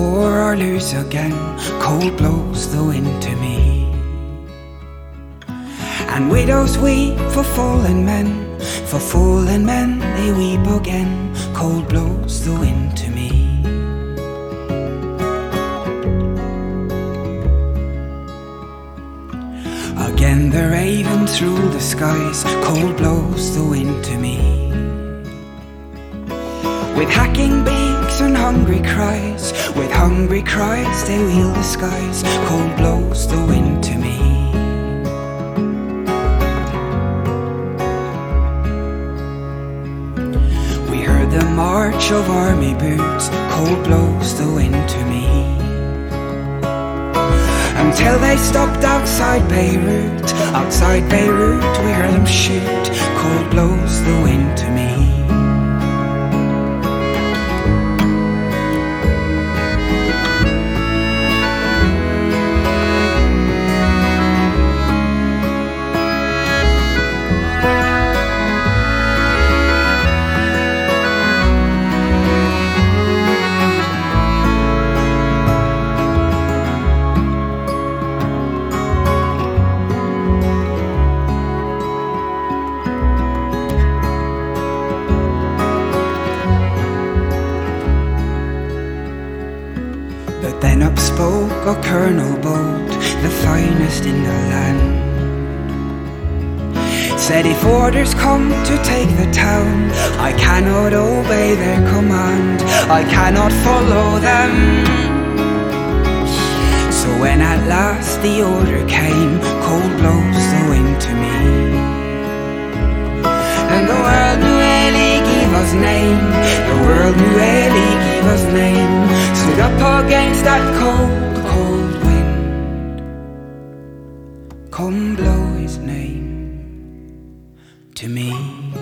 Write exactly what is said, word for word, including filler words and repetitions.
score or lose again, cold blows the wind to me. And widows weep for fallen men, for fallen men they weep again, cold blows the wind to me. Again the raven through the skies, cold blows the wind to me. With hacking beaks and hungry cries, with hungry cries they wheel the skies, cold blows the wind to me. We heard the march of army boots, cold blows the wind to me. Until they stopped outside Beirut, outside Beirut we heard them shoot, cold blows the wind to me. But then up spoke a Colonel bold, the finest in the land. Said if orders come to take the town, I cannot obey their command, I cannot follow them. So when at last the order came, cold blows the wind to me. And the world knew Eli gave us name, the world knew Eli gave us name, stood up against that cold, cold wind. Come blow his name to me.